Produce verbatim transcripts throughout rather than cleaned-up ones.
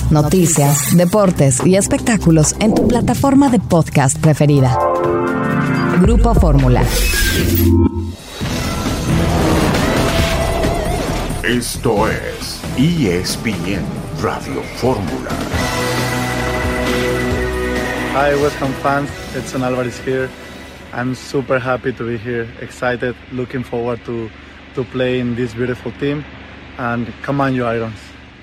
noticias, deportes y espectáculos en tu plataforma de podcast preferida. Grupo Fórmula. Esto es E S P N Radio Fórmula. Hi, West Ham fans. Edson Álvarez here. I'm super happy to be here. Excited, looking forward to to play in this beautiful team. And come on, you Irons.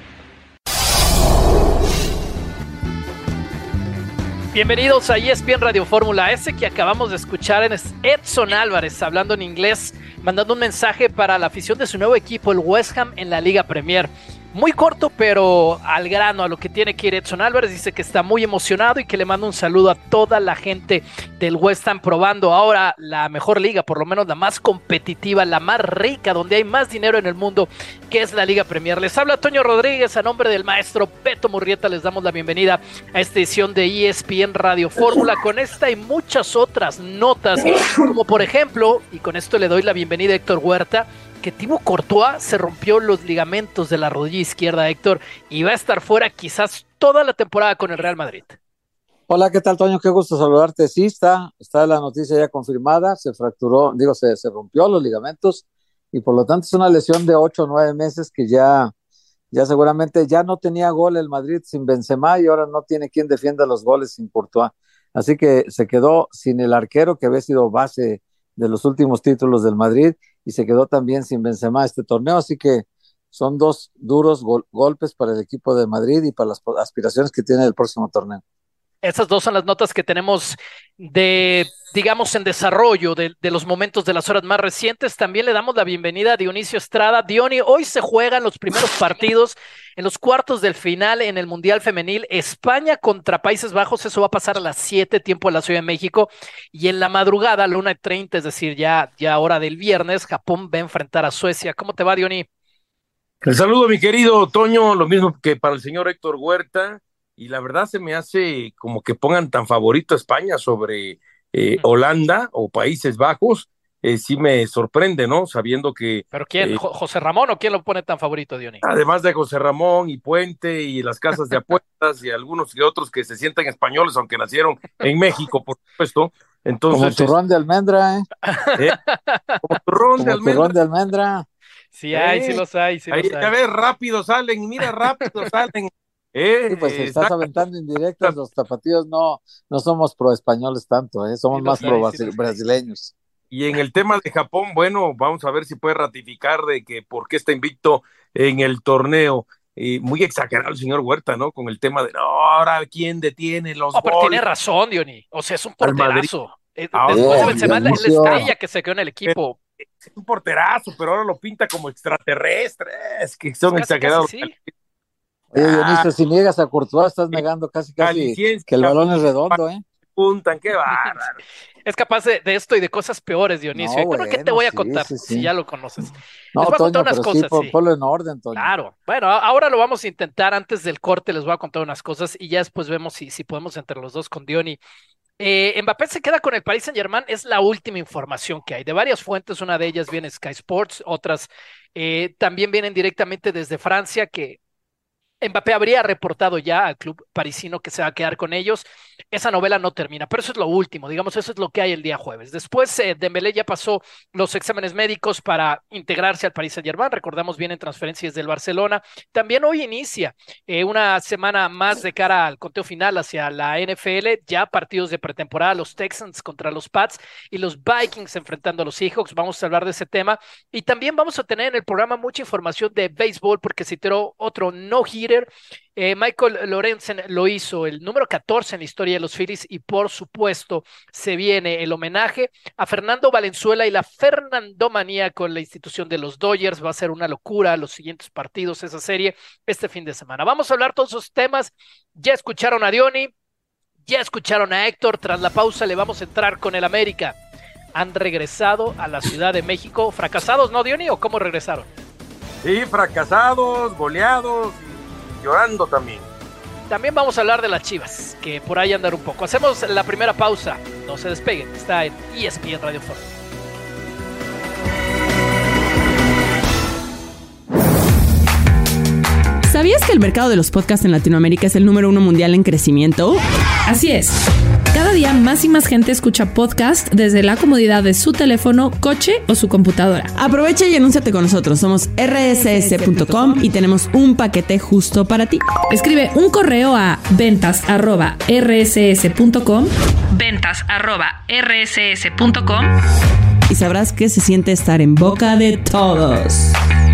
Bienvenidos a E S P N Radio Fórmula. Ese que acabamos de escuchar es Edson Álvarez hablando en inglés, mandando un mensaje para la afición de su nuevo equipo, el West Ham, en la Liga Premier. Muy corto, pero al grano, a lo que tiene que ir Edson Álvarez. Dice que está muy emocionado y que le manda un saludo a toda la gente del West Ham, probando ahora la mejor liga, por lo menos la más competitiva, la más rica, donde hay más dinero en el mundo, que es la Liga Premier. Les habla Toño Rodríguez, a nombre del maestro Beto Murrieta, les damos la bienvenida a esta edición de E S P N Radio Fórmula, con esta y muchas otras notas, como por ejemplo, y con esto le doy la bienvenida a Héctor Huerta, que Thibaut Courtois se rompió los ligamentos de la rodilla izquierda, Héctor, y va a estar fuera quizás toda la temporada con el Real Madrid. Hola, ¿qué tal, Toño? Qué gusto saludarte. Sí, está, está la noticia ya confirmada, se fracturó, digo, se, se rompió los ligamentos y por lo tanto es una lesión de ocho o nueve meses que ya, ya seguramente ya no tenía gol el Madrid sin Benzema y ahora no tiene quien defienda los goles sin Courtois. Así que se quedó sin el arquero que había sido base de los últimos títulos del Madrid y se quedó también sin Benzema este torneo, así que son dos duros gol- golpes para el equipo de Madrid y para las aspiraciones que tiene el próximo torneo. Esas dos son las notas que tenemos de, digamos, en desarrollo de, de los momentos de las horas más recientes. También le damos la bienvenida a Dionisio Estrada. Diony, hoy se juegan los primeros partidos en los cuartos del final en el Mundial Femenil. España contra Países Bajos, eso va a pasar a las siete, tiempo de la Ciudad de México. Y en la madrugada, a la una y treinta, es decir, ya, ya hora del viernes, Japón va a enfrentar a Suecia. ¿Cómo te va, Diony? El saludo, mi querido Toño, lo mismo que para el señor Héctor Huerta. Y la verdad se me hace como que pongan tan favorito a España sobre eh, Holanda o Países Bajos, eh, sí me sorprende, ¿no? Sabiendo que... ¿Pero quién? Eh, ¿José Ramón o quién lo pone tan favorito, Diony? Además de José Ramón y Puente y las casas de apuestas y algunos y otros que se sientan españoles, aunque nacieron en México, por supuesto. Entonces, como turrón es... de almendra, ¿eh? ¿eh? Como turrón como de almendra. turrón de almendra. Sí hay, ¿Eh? sí los hay, sí Ahí, los hay. Ya ves, rápido salen, mira, rápido salen. Eh, sí, pues eh, estás aventando indirectas, los tapatíos no, no somos pro españoles tanto, eh, somos sí, más pro sí, brasileños. Y en el tema de Japón, bueno, vamos a ver si puede ratificar de que por qué está invicto en el torneo. Eh, muy exagerado el señor Huerta, ¿no? Con el tema de, no, ahora, ¿quién detiene los no, goles? Pero tiene razón, Diony, o sea, es un porterazo. Eh, ahora, después de yeah, Benzema, la estrella que se quedó en el equipo. Es un porterazo, pero ahora lo pinta como extraterrestre, es que son casi, exagerados. Casi, sí. Oye, Dionisio, ah, si niegas a Courtois, estás negando casi casi que el balón es redondo, ¿eh? Puntan, qué bárbaro. Es capaz de, de esto y de cosas peores, Dionisio. No, bueno, ¿qué te voy a contar? Sí, sí, sí. Si ya lo conoces. No, les voy a Toño, contar unas pero cosas. Sí, sí. Ponlo en orden, Toño. Claro. Bueno, ahora lo vamos a intentar. Antes del corte les voy a contar unas cosas y ya después vemos si, si podemos entre los dos con Diony. Eh, Mbappé se queda con el Paris Saint-Germain, es la última información que hay, de varias fuentes, una de ellas viene Sky Sports, otras eh, también vienen directamente desde Francia, que Mbappé habría reportado ya al club parisino que se va a quedar con ellos. Esa novela no termina, pero eso es lo último, digamos, eso es lo que hay el día jueves. Después, eh, Dembélé ya pasó los exámenes médicos para integrarse al Paris Saint-Germain, recordamos bien en transferencias del Barcelona. También hoy inicia eh, una semana más de cara al conteo final hacia la N F L, ya partidos de pretemporada, los Texans contra los Pats y los Vikings enfrentando a los Seahawks. Vamos a hablar de ese tema y también vamos a tener en el programa mucha información de béisbol porque se tiró otro no-hitter. Eh, Michael Lorenzen lo hizo, el número catorce en la historia de los Phillies, y por supuesto se viene el homenaje a Fernando Valenzuela y la Fernandomanía con la institución de los Dodgers. Va a ser una locura los siguientes partidos, esa serie, este fin de semana. Vamos a hablar todos esos temas. Ya escucharon a Diony, ya escucharon a Héctor. Tras la pausa le vamos a entrar con el América. Han regresado a la Ciudad de México, fracasados, ¿no, Diony? ¿O cómo regresaron? Sí, fracasados, goleados, llorando también. También vamos a hablar de las Chivas, que por ahí andan un poco. Hacemos la primera pausa, no se despeguen, está en E S P N Radio Fórmula. ¿Sabías que el mercado de los podcasts en Latinoamérica es el número uno mundial en crecimiento? Así es. Cada día más y más gente escucha podcast desde la comodidad de su teléfono, coche o su computadora. Aprovecha y anúnciate con nosotros. Somos erre ese ese punto com y tenemos un paquete justo para ti. Escribe un correo a ventas arroba erre ese ese punto com, ventas arroba erre ese ese punto com y sabrás que se siente estar en boca de todos.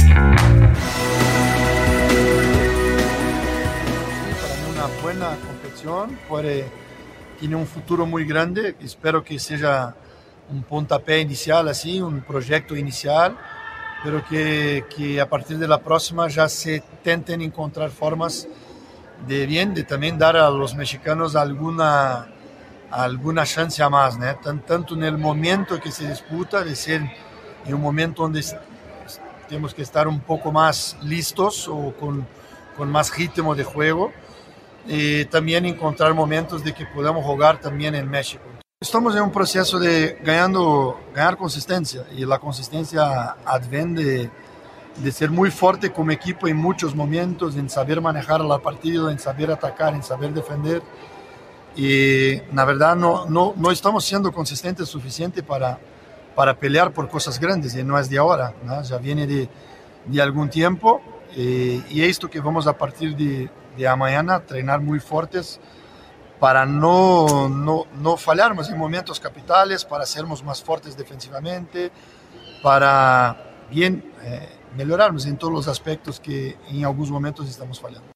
Buena competición, puede, tiene un futuro muy grande, espero que sea un puntapié inicial, así, un proyecto inicial, pero que, que a partir de la próxima ya se intenten encontrar formas de bien, de también dar a los mexicanos alguna, alguna chance a más, ¿no? Tanto en el momento que se disputa, de ser en un momento donde tenemos que estar un poco más listos o con, con más ritmo de juego, y también encontrar momentos de que podamos jugar también en México. Estamos en un proceso de ganando, ganar consistencia, y la consistencia adviene de, de ser muy fuerte como equipo en muchos momentos, en saber manejar la partida, en saber atacar, en saber defender. Y la verdad no, no, no estamos siendo consistentes suficiente para, para pelear por cosas grandes, y no es de ahora, ¿no? Ya viene de, de algún tiempo, y, y esto que vamos a partir de de a mañana entrenar muy fuertes para no, no, no fallarmos en momentos capitales, para sermos más fuertes defensivamente, para bien eh, mejorarnos en todos los aspectos que en algunos momentos estamos fallando.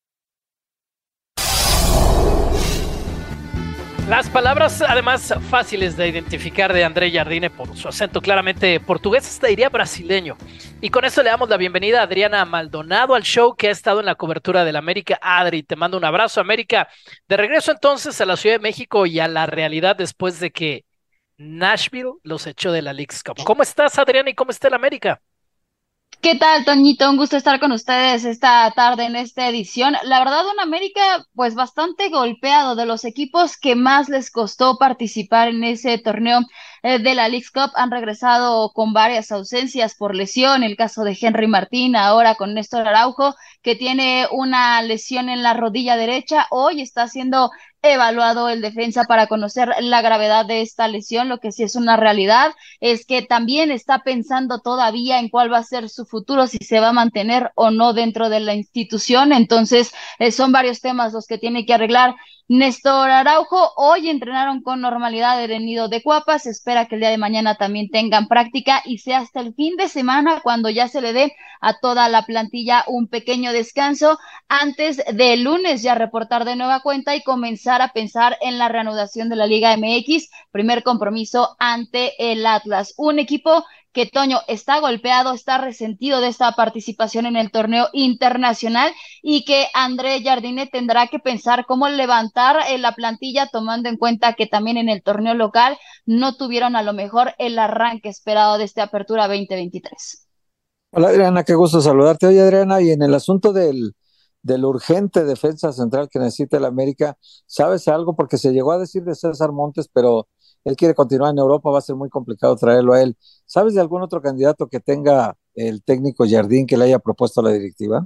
Las palabras, además, fáciles de identificar de André Jardine por su acento claramente portugués, hasta diría brasileño. Y con esto le damos la bienvenida a Adriana Maldonado al show, que ha estado en la cobertura del América. Adri, te mando un abrazo, América. De regreso entonces a la Ciudad de México y a la realidad después de que Nashville los echó de la Leagues Cup. ¿Cómo estás, Adriana, y cómo está el América? ¿Qué tal, Toñito? Un gusto estar con ustedes esta tarde en esta edición. La verdad, un América pues bastante golpeado, de los equipos que más les costó participar en ese torneo eh, de la Leagues Cup. Han regresado con varias ausencias por lesión, el caso de Henry Martín, ahora con Néstor Araujo, que tiene una lesión en la rodilla derecha. Hoy está siendo evaluado el defensa para conocer la gravedad de esta lesión. Lo que sí es una realidad es que también está pensando todavía en cuál va a ser su futuro, si se va a mantener o no dentro de la institución. Entonces eh, son varios temas los que tiene que arreglar Néstor Araujo. Hoy entrenaron con normalidad en el nido de Cuapa. Se espera que el día de mañana también tengan práctica y sea hasta el fin de semana cuando ya se le dé a toda la plantilla un pequeño descanso, antes del lunes ya reportar de nueva cuenta y comenzar a pensar en la reanudación de la Liga M X, primer compromiso ante el Atlas, un equipo que, Toño, está golpeado, está resentido de esta participación en el torneo internacional, y que André Jardine tendrá que pensar cómo levantar eh, la plantilla, tomando en cuenta que también en el torneo local no tuvieron a lo mejor el arranque esperado de esta apertura veinte veintitrés. Hola Adriana, qué gusto saludarte. Oye Adriana, y en el asunto del, del urgente defensa central que necesita el América, ¿sabes algo? Porque se llegó a decir de César Montes, pero él quiere continuar en Europa, va a ser muy complicado traerlo a él. ¿Sabes de algún otro candidato que tenga el técnico Jardín que le haya propuesto a la directiva?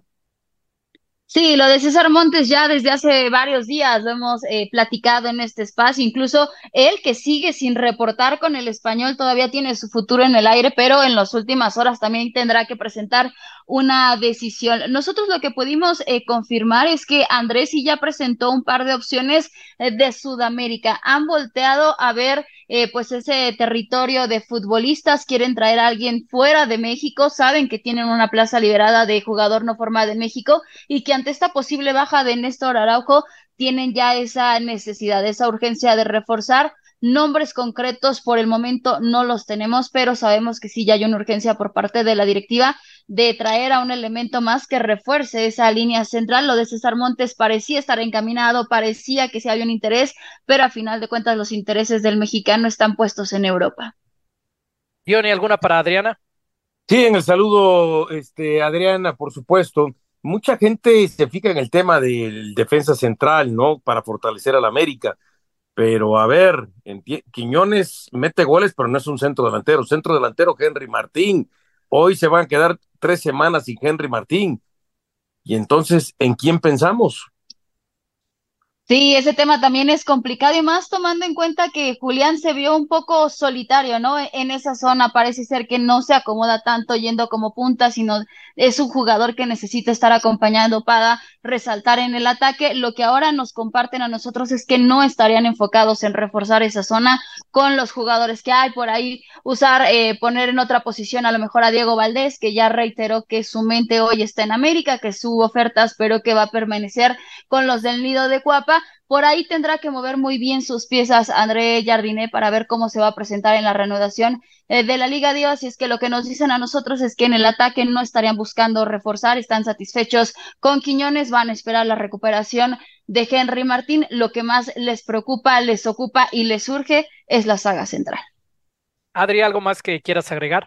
Sí, lo de César Montes ya desde hace varios días lo hemos eh, platicado en este espacio. Incluso él, que sigue sin reportar con el Español, todavía tiene su futuro en el aire, pero en las últimas horas también tendrá que presentar una decisión. Nosotros lo que pudimos eh, confirmar es que Andrés sí ya presentó un par de opciones eh, de Sudamérica. Han volteado a ver eh, pues ese territorio de futbolistas, quieren traer a alguien fuera de México, saben que tienen una plaza liberada de jugador no formado en México, y que ante esta posible baja de Néstor Araujo tienen ya esa necesidad, esa urgencia de reforzar. Nombres concretos por el momento no los tenemos, pero sabemos que sí ya hay una urgencia por parte de la directiva de traer a un elemento más que refuerce esa línea central. Lo de César Montes parecía estar encaminado, parecía que sí había un interés, pero a final de cuentas los intereses del mexicano están puestos en Europa. Diony, ¿alguna para Adriana? Sí, en el saludo, este, Adriana, por supuesto. Mucha gente se fija en el tema del defensa central, ¿no? Para fortalecer al América. Pero a ver, Quiñones mete goles, pero no es un centro delantero. Centro delantero, Henry Martín. Hoy se van a quedar tres semanas sin Henry Martín. y entonces, ¿en quién pensamos? Sí, ese tema también es complicado y más tomando en cuenta que Julián se vio un poco solitario, ¿no? E- En esa zona parece ser que no se acomoda tanto yendo como punta, sino es un jugador que necesita estar acompañando para resaltar en el ataque. Lo que ahora nos comparten a nosotros es que no estarían enfocados en reforzar esa zona con los jugadores que hay por ahí, usar, eh, poner en otra posición a lo mejor a Diego Valdés, que ya reiteró que su mente hoy está en América, que su oferta pero que va a permanecer con los del Nido de Cuapa. Por ahí tendrá que mover muy bien sus piezas André Jardiné para ver cómo se va a presentar en la reanudación eh, de la Liga Dios. Y es que lo que nos dicen a nosotros es que en el ataque no estarían buscando reforzar, están satisfechos con Quiñones, van a esperar la recuperación de Henry Martín. Lo que más les preocupa, les ocupa y les surge es la saga central. Adri, ¿algo más que quieras agregar?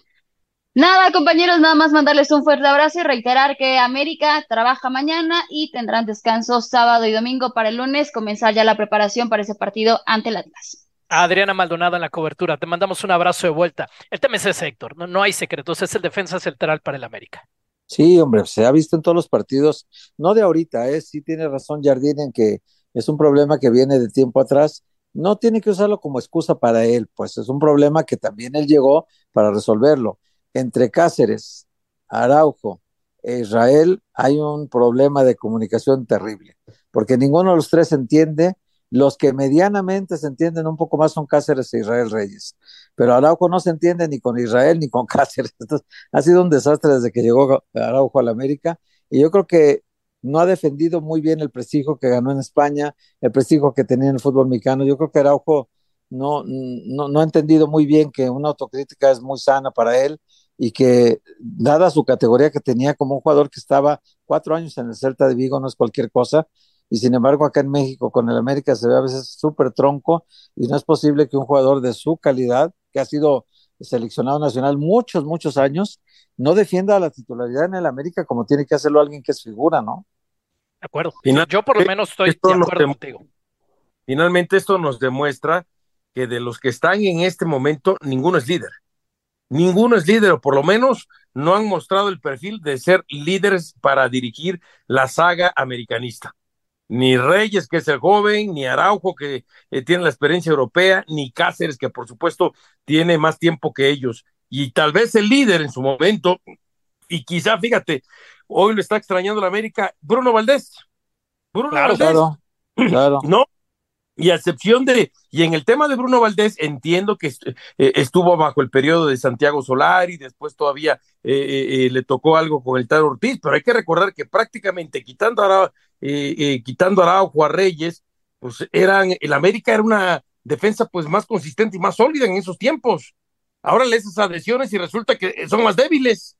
Nada, compañeros, nada más mandarles un fuerte abrazo y reiterar que América trabaja mañana y tendrán descanso sábado y domingo para el lunes comenzar ya la preparación para ese partido ante el Atlas. Adriana Maldonado en la cobertura, te mandamos un abrazo de vuelta. El tema es ese, Héctor, no, no hay secretos, es el defensa central para el América. Sí, hombre, se ha visto en todos los partidos, no de ahorita, ¿eh? Sí tiene razón Jardín en que es un problema que viene de tiempo atrás. No tiene que usarlo como excusa para él, pues es un problema que también él llegó para resolverlo. Entre Cáceres, Araujo e Israel hay un problema de comunicación terrible, porque ninguno de los tres entiende. Los que medianamente se entienden un poco más son Cáceres e Israel Reyes, pero Araujo no se entiende ni con Israel ni con Cáceres. Entonces, ha sido un desastre desde que llegó Araujo al América, y yo creo que no ha defendido muy bien el prestigio que ganó en España, el prestigio que tenía en el fútbol mexicano. Yo creo que Araujo no, no, no ha entendido muy bien que una autocrítica es muy sana para él, y que dada su categoría que tenía como un jugador que estaba cuatro años en el Celta de Vigo, no es cualquier cosa, y sin embargo acá en México con el América se ve a veces súper tronco, y no es posible que un jugador de su calidad, que ha sido seleccionado nacional muchos, muchos años, no defienda la titularidad en el América como tiene que hacerlo alguien que es figura, ¿no? De acuerdo. Yo, Finalmente, yo por lo menos estoy esto de nos acuerdo dem- contigo. finalmente esto nos demuestra que de los que están en este momento, ninguno es líder. Ninguno es líder, o por lo menos no han mostrado el perfil de ser líderes para dirigir la saga americanista. Ni Reyes, que es el joven, ni Araujo, que eh, tiene la experiencia europea, ni Cáceres, que por supuesto tiene más tiempo que ellos. Y tal vez el líder en su momento, y quizá, fíjate, hoy lo está extrañando la América, Bruno Valdés. Bruno Claro, Valdés, Claro, claro. ¿no? Y a excepción de, y en el tema de Bruno Valdés, entiendo que est- eh, estuvo bajo el periodo de Santiago Solari, después todavía eh, eh, eh, le tocó algo con el Tano Ortiz, pero hay que recordar que prácticamente quitando a, Ara- eh, eh, quitando a Araujo, a Reyes, pues eran, el América era una defensa pues más consistente y más sólida en esos tiempos. Ahora le haces adhesiones y resulta que son más débiles.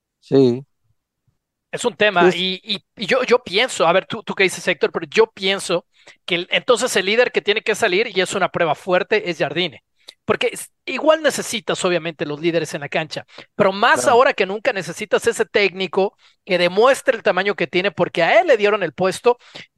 Sí, es un sí, tema es- y, y- y yo, yo pienso, a ver, tú, tú qué dices, Héctor, pero yo pienso que el- entonces el líder que tiene que salir, y es una prueba fuerte, es Jardine. Porque es- igual necesitas, obviamente, los líderes en la cancha, pero más claro. ahora que nunca necesitas ese técnico que demuestre el tamaño que tiene, porque a él le dieron el puesto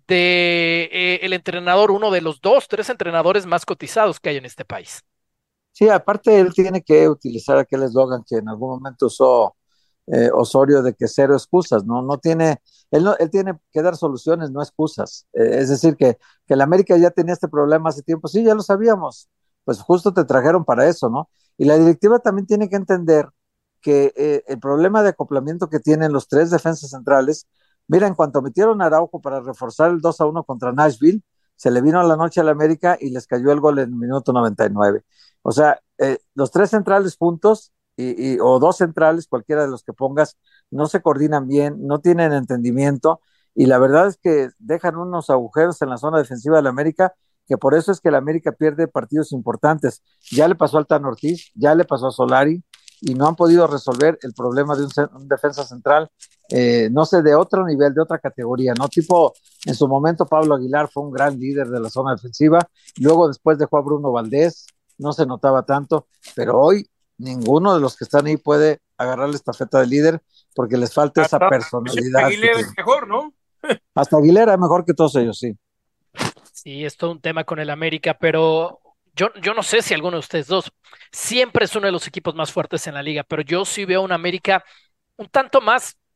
de eh, el entrenador, uno de los dos, tres entrenadores más cotizados que hay en este país. Sí, aparte él tiene que utilizar aquel eslogan que en algún momento usó eh, Osorio, de que cero excusas, ¿no? No tiene, él, no, él tiene que dar soluciones, no excusas. Eh, es decir, que, que el América ya tenía este problema hace tiempo, sí, ya lo sabíamos, pues justo te trajeron para eso, ¿no? Y la directiva también tiene que entender que eh, el problema de acoplamiento que tienen los tres defensas centrales, mira, en cuanto metieron a Araujo para reforzar el dos a uno contra Nashville, se le vino a la noche al América y les cayó el gol en el minuto noventa y nueve. O sea, eh, los tres centrales juntos y, y, o dos centrales, cualquiera de los que pongas, no se coordinan bien, no tienen entendimiento, y la verdad es que dejan unos agujeros en la zona defensiva del América, que por eso es que el América pierde partidos importantes. Ya le pasó al Tan Ortiz, ya le pasó a Solari, y no han podido resolver el problema de un, un defensa central, eh, no sé, de otro nivel, de otra categoría, ¿no? Tipo, en su momento Pablo Aguilar fue un gran líder de la zona defensiva, luego después dejó a Bruno Valdés, no se notaba tanto, pero hoy ninguno de los que están ahí puede agarrar la estafeta de líder porque les falta esa Hasta personalidad que Aguilera es tiene. mejor, ¿no? Hasta Aguilera es mejor que todos ellos, sí. Sí, es todo un tema con el América, pero yo, yo no sé si alguno de ustedes dos siempre es uno de los equipos más fuertes en la liga, pero yo sí veo un América un tanto más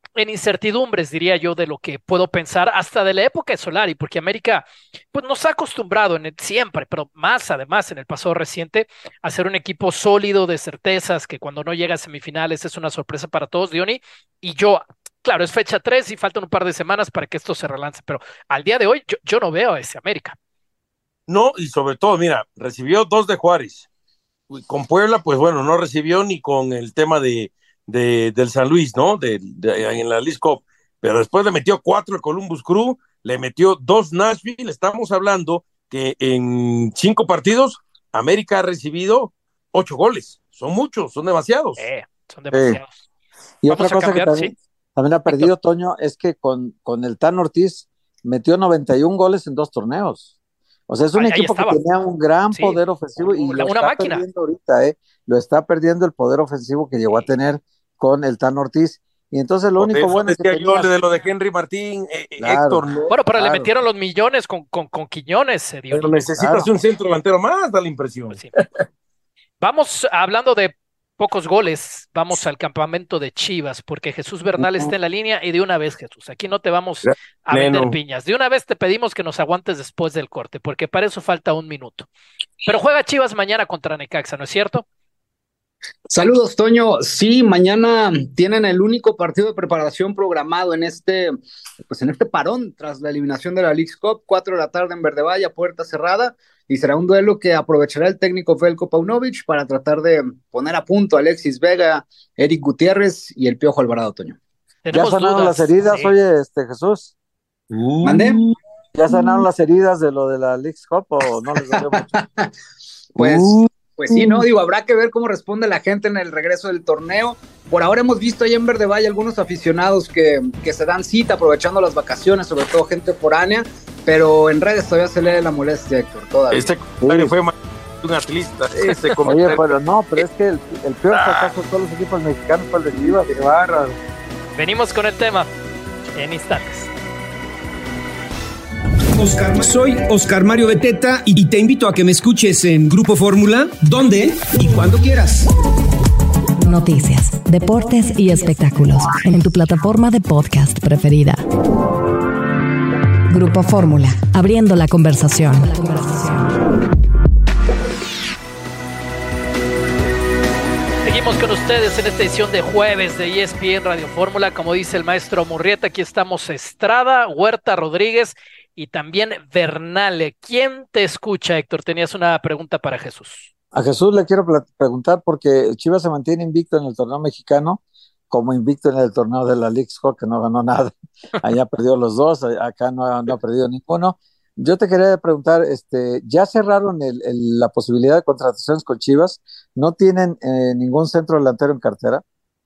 en incertidumbres, diría yo, de lo que puedo pensar hasta de la época de Solari, porque América pues nos ha acostumbrado en el, siempre, pero más además en el pasado reciente, a ser un equipo sólido de certezas, que cuando no llega a semifinales es una sorpresa para todos, Diony, y yo, claro, es fecha tres y faltan un par de semanas para que esto se relance, pero al día de hoy yo, yo no veo a ese América. No, y sobre todo, mira, recibió dos de Juárez. Con Puebla, pues bueno, no recibió ni con el tema de, de del San Luis, ¿no? De, de, en la Leagues Cup. Pero después le metió cuatro el Columbus Crew, le metió dos Nashville. Estamos hablando que en cinco partidos América ha recibido ocho goles. Son muchos, son demasiados. Eh, son demasiados. Eh. Y Vamos otra cosa cambiar, que también, ¿sí? también ha perdido, Toño, es que con, con el Tan Ortiz metió noventa y un goles en dos torneos. O sea, es un Ahí- ahí equipo que estaba. tenía un gran Sí, poder ofensivo y una lo una está máquina. perdiendo ahorita, ¿eh? Lo está perdiendo el poder ofensivo que llegó a tener con el Tan Ortiz. Y entonces lo Por único eso bueno que decía yo tenía, de lo de Henry Martín, eh, eh, claro, Héctor, ¿no? Bueno, pero le claro, metieron los millones con, con, con Quiñones, se dio. Pero necesitas claro. un centro delantero más, da la impresión. Pues sí. Vamos hablando de pocos goles, vamos al campamento de Chivas, porque Jesús Bernal está en la línea y de una vez, Jesús, aquí no te vamos a vender Neno. piñas, de una vez te pedimos que nos aguantes después del corte, porque para eso falta un minuto. Pero juega Chivas mañana contra Necaxa, ¿no es cierto? Saludos, Toño. Sí, mañana tienen el único partido de preparación programado en este, pues en este parón tras la eliminación de la Leagues Cup, cuatro de la tarde en Verde Valle, puerta cerrada, y será un duelo que aprovechará el técnico Veljko Paunovic para tratar de poner a punto a Alexis Vega, Eric Gutiérrez y el Piojo Alvarado, Toño. ¿Ya Tenemos sanaron dudas. las heridas, Sí. oye, este Jesús? ¿Mande? ¿Ya sanaron las heridas de lo de la Leagues Cup o no les dolió mucho? Pues, Uh. pues sí, ¿no? Digo, habrá que ver cómo responde la gente en el regreso del torneo. Por ahora hemos visto ahí en Verde Valle algunos aficionados que, que se dan cita aprovechando las vacaciones, sobre todo gente foránea, pero en redes todavía se lee la molestia, Héctor, todavía. Este comentario fue más de un atlista. Este Oye, comentario. pero no, pero es que el, el peor fracaso de todos los equipos mexicanos fue el de Chivas, qué bárbaro. Venimos con el tema en instantes. Oscar, soy Oscar Mario Beteta y te invito a que me escuches en Grupo Fórmula, donde y cuando quieras. Noticias, deportes y espectáculos en tu plataforma de podcast preferida. Grupo Fórmula, abriendo la conversación. Seguimos con ustedes en esta edición de jueves de E S P N Radio Fórmula. Como dice el maestro Murrieta, aquí estamos Estrada, Huerta Rodríguez y también Bernal. ¿Quién te escucha, Héctor? Tenías una pregunta para Jesús. A Jesús le quiero plat- preguntar porque Chivas se mantiene invicto en el torneo mexicano, como invicto en el torneo de la Leagues Cup, que no ganó nada. Allá perdió los dos, a- acá no, ha- no ha perdido ninguno. Yo te quería preguntar, este, ¿ya cerraron el- el- la posibilidad de contrataciones con Chivas? ¿No tienen eh, ningún centro delantero en cartera?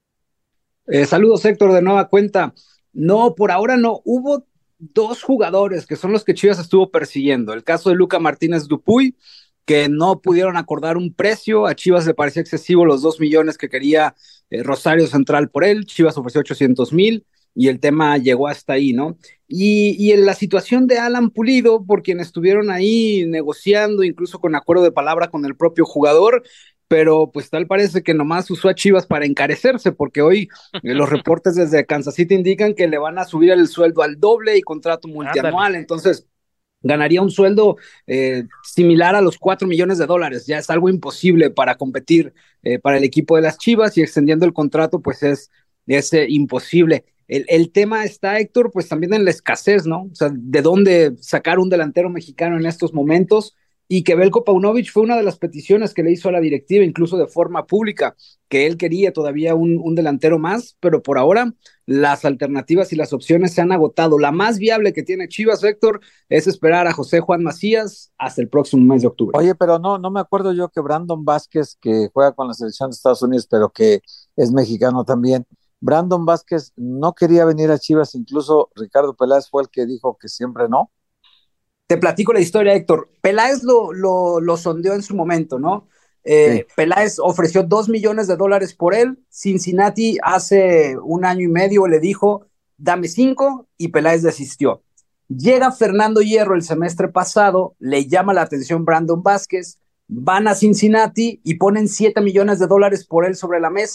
Eh, saludos, Héctor, de nueva cuenta. No, por ahora no. Hubo dos jugadores que son los que Chivas estuvo persiguiendo. El caso de Luca Martínez Dupuy, que no pudieron acordar un precio. A Chivas le parecía excesivo los dos millones que quería eh, Rosario Central por él. Chivas ofreció ochocientos mil y el tema llegó hasta ahí, ¿no? Y, y en la situación de Alan Pulido, por quien estuvieron ahí negociando, incluso con acuerdo de palabra con el propio jugador, pero pues tal parece que nomás usó a Chivas para encarecerse, porque hoy eh, los reportes desde Kansas City indican que le van a subir el sueldo al doble y contrato multianual. Ándale. Entonces ganaría un sueldo eh, similar a los cuatro millones de dólares. Ya es algo imposible para competir eh, para el equipo de las Chivas, y extendiendo el contrato pues es, es eh, imposible. El, el tema está, Héctor, pues también en la escasez, ¿no? O sea, de dónde sacar un delantero mexicano en estos momentos, y que Veljko Paunovic fue una de las peticiones que le hizo a la directiva, incluso de forma pública, que él quería todavía un, un delantero más, pero por ahora las alternativas y las opciones se han agotado. La más viable que tiene Chivas, Héctor, es esperar a José Juan Macías hasta el próximo mes de octubre. Oye, pero no, no me acuerdo yo que Brandon Vázquez, que juega con la selección de Estados Unidos, pero que es mexicano también, Brandon Vázquez no quería venir a Chivas, incluso Ricardo Peláez fue el que dijo que siempre no. Te platico la historia, Héctor. Peláez lo, lo, lo sondeó en su momento, ¿no? Eh, sí. Peláez ofreció dos millones de dólares por él. Cincinnati hace un año y medio le dijo, dame cinco, y Peláez desistió. Llega Fernando Hierro el semestre pasado, le llama la atención Brandon Vázquez, van a Cincinnati y ponen siete millones de dólares por él sobre la mesa.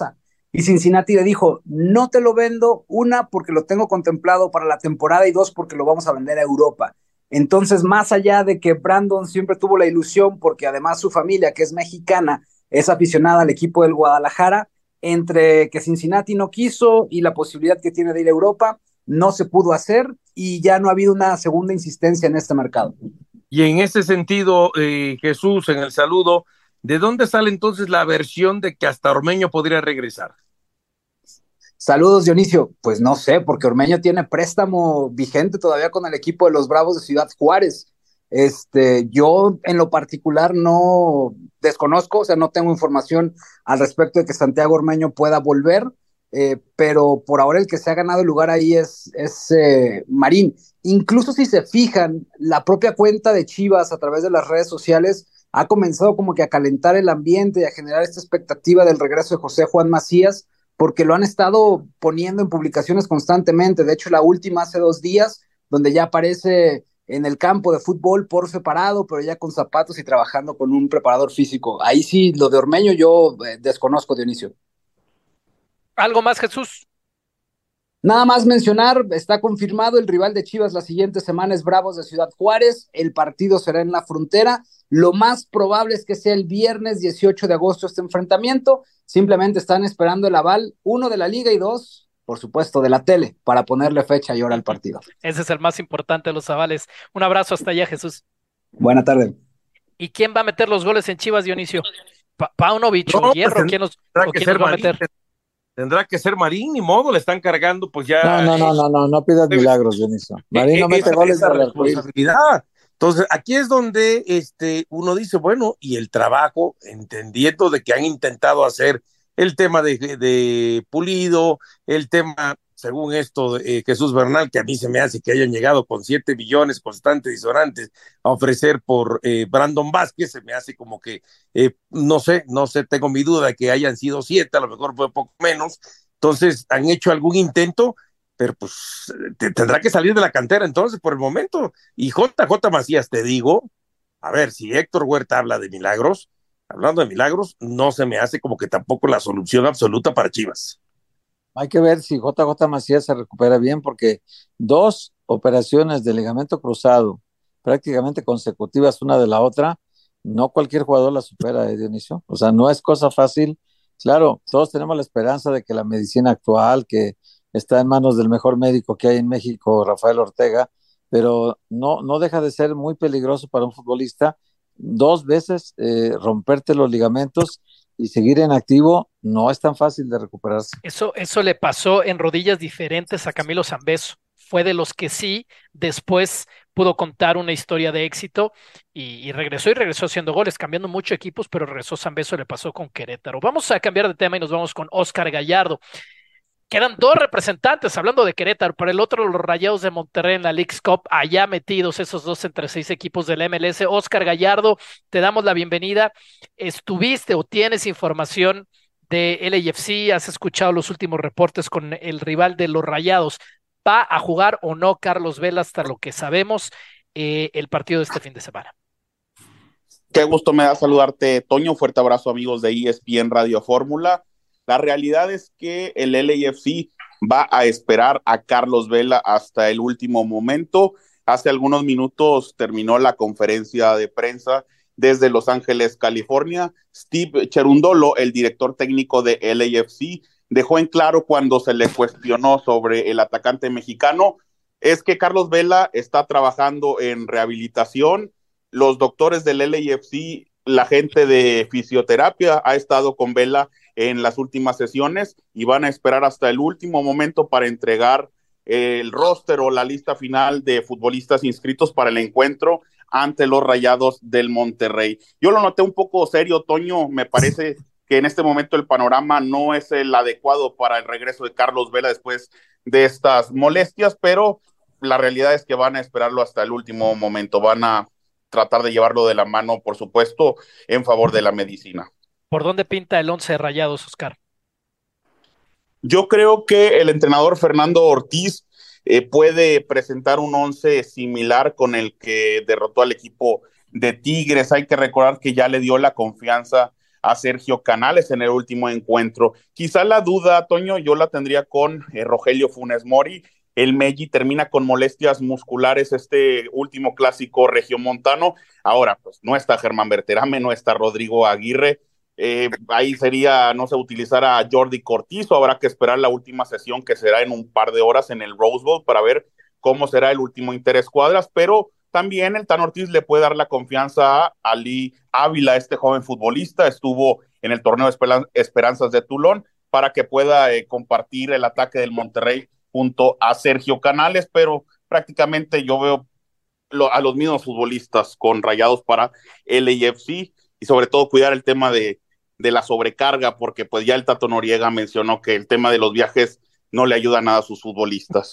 y Cincinnati le dijo, no te lo vendo, una, porque lo tengo contemplado para la temporada, y dos, porque lo vamos a vender a Europa. Entonces, más allá de que Brandon siempre tuvo la ilusión, porque además su familia, que es mexicana, es aficionada al equipo del Guadalajara, entre que Cincinnati no quiso y la posibilidad que tiene de ir a Europa, no se pudo hacer y ya no ha habido una segunda insistencia en este mercado. Y en ese sentido, eh, Jesús, en el saludo, ¿de dónde sale entonces la versión de que hasta Ormeño podría regresar? Saludos, Dionisio. Pues no sé, porque Ormeño tiene préstamo vigente todavía con el equipo de los Bravos de Ciudad Juárez. Este, yo en lo particular no desconozco, o sea, no tengo información al respecto de que Santiago Ormeño pueda volver, eh, pero por ahora el que se ha ganado el lugar ahí es, es eh, Marín. Incluso si se fijan, la propia cuenta de Chivas a través de las redes sociales ha comenzado como que a calentar el ambiente y a generar esta expectativa del regreso de José Juan Macías, porque lo han estado poniendo en publicaciones constantemente. De hecho, la última hace dos días, donde ya aparece en el campo de fútbol por separado, pero ya con zapatos y trabajando con un preparador físico. Ahí sí, lo de Ormeño yo eh, desconozco, Dionisio. ¿Algo más, Jesús? Nada más mencionar, está confirmado el rival de Chivas la siguiente semana es Bravos de Ciudad Juárez, el partido será en la Frontera, lo más probable es que sea el viernes dieciocho de agosto este enfrentamiento, simplemente están esperando el aval, uno de la liga y dos, por supuesto, de la tele, para ponerle fecha y hora al partido. Ese es el más importante de los avales. Un abrazo hasta allá, Jesús. Buena tarde. ¿Y quién va a meter los goles en Chivas, Dionisio? Pa ¿Paunovic no, o Hierro? Pues ¿Quién, los, tendrá o que quién ser los va a Marín, meter? Tendrá que ser Marín, ni modo, le están cargando, pues ya. No, no, no, no, no, no pidas milagros, Dionisio. Marín no mete esa, goles esa de arcoíris. responsabilidad. Entonces, aquí es donde este, uno dice, bueno, y el trabajo, entendiendo de que han intentado hacer el tema de, de Pulido, el tema, según esto, eh, Jesús Bernal, que a mí se me hace que hayan llegado con siete billones constantes y sonantes a ofrecer por eh, Brandon Vázquez, se me hace como que, eh, no sé, no sé, tengo mi duda de que hayan sido siete, a lo mejor fue poco menos. Entonces, han hecho algún intento, pero pues te, tendrá que salir de la cantera entonces por el momento. Y J J Macías, te digo, a ver, si Héctor Huerta habla de milagros, hablando de milagros, no se me hace como que tampoco la solución absoluta para Chivas. Hay que ver si J J Macías se recupera bien, porque dos operaciones de ligamento cruzado prácticamente consecutivas una de la otra, no cualquier jugador la supera, ¿eh, Dionisio? O sea, no es cosa fácil. Claro, todos tenemos la esperanza de que la medicina actual, que está en manos del mejor médico que hay en México, Rafael Ortega, pero no, no deja de ser muy peligroso para un futbolista dos veces eh, romperte los ligamentos y seguir en activo no es tan fácil de recuperarse. Eso, eso le pasó en rodillas diferentes a Camilo Zambeso. Fue de los que sí, después pudo contar una historia de éxito y, y regresó y regresó haciendo goles, cambiando mucho equipos, pero regresó Zambeso, le pasó con Querétaro. Vamos a cambiar de tema y nos vamos con Óscar Gallardo. Quedan dos representantes, hablando de Querétaro, por el otro los Rayados de Monterrey en la Leagues Cup, allá metidos esos dos entre seis equipos del M L S. Óscar Gallardo, te damos la bienvenida. ¿Estuviste o tienes información de L A F C? ¿Has escuchado los últimos reportes con el rival de los Rayados? ¿Va a jugar o no Carlos Vela hasta lo que sabemos eh, el partido de este fin de semana? Qué gusto me da saludarte, Toño. Fuerte abrazo, amigos de E S P N Radio Fórmula. La realidad es que el L A F C va a esperar a Carlos Vela hasta el último momento. Hace algunos minutos terminó la conferencia de prensa desde Los Ángeles, California. Steve Cherundolo, el director técnico de L A F C, dejó en claro cuando se le cuestionó sobre el atacante mexicano, es que Carlos Vela está trabajando en rehabilitación. Los doctores del L A F C, la gente de fisioterapia ha estado con Vela en las últimas sesiones y van a esperar hasta el último momento para entregar el roster o la lista final de futbolistas inscritos para el encuentro ante los Rayados del Monterrey. Yo lo noté un poco serio, Toño. Me parece que en este momento el panorama no es el adecuado para el regreso de Carlos Vela después de estas molestias, pero la realidad es que van a esperarlo hasta el último momento. Van a tratar de llevarlo de la mano, por supuesto, en favor de la medicina. ¿Por dónde pinta el once de Rayados, Oscar? Yo creo que el entrenador Fernando Ortiz eh, puede presentar un once similar con el que derrotó al equipo de Tigres. Hay que recordar que ya le dio la confianza a Sergio Canales en el último encuentro. Quizá la duda, Toño, yo la tendría con eh, Rogelio Funes Mori. El Meji termina con molestias musculares este último clásico regiomontano. Ahora, pues no está Germán Berterame, no está Rodrigo Aguirre. Eh, ahí sería, no sé, utilizar a Jordi Cortizo. Habrá que esperar la última sesión, que será en un par de horas en el Rose Bowl, para ver cómo será el último interescuadras, pero también el Tan Ortiz le puede dar la confianza a Ali Ávila, este joven futbolista, estuvo en el torneo de Esperanzas de Tulón, para que pueda eh, compartir el ataque del Monterrey junto a Sergio Canales, pero prácticamente yo veo lo, a los mismos futbolistas con Rayados para L A F C, y sobre todo cuidar el tema de, de la sobrecarga, porque pues ya el Tato Noriega mencionó que el tema de los viajes no le ayuda nada a sus futbolistas.